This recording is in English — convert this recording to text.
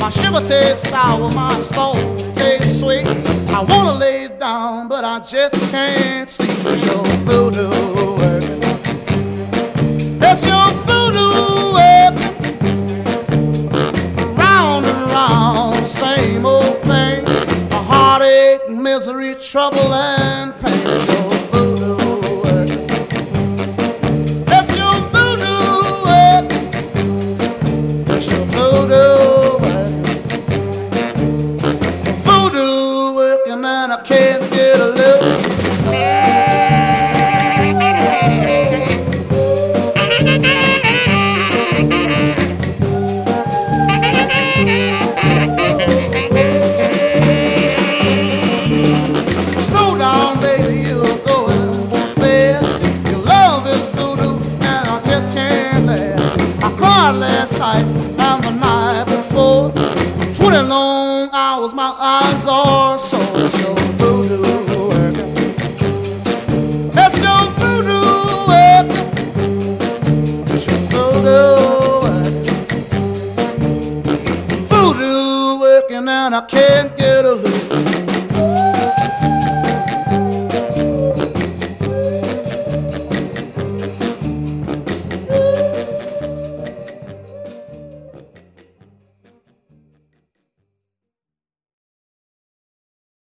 My sugar tastes sour, my salt tastes sweet. I wanna lay down, but I just can't sleep. It's your voodoo working. It's your voodoo working. Round and round, same old thing. A heartache, misery, trouble, and pain. It's your voodoo working. It's your voodoo working. It's your voodoo working. Voodoo working and I can't get a look. Slow down, baby, you're going too fast. Your love is voodoo and I just can't last. I cried last night and the night before. 20 long hours, my eyes are sore. So voodoo working. That's your voodoo working. It's your voodoo working. Voodoo working and I can't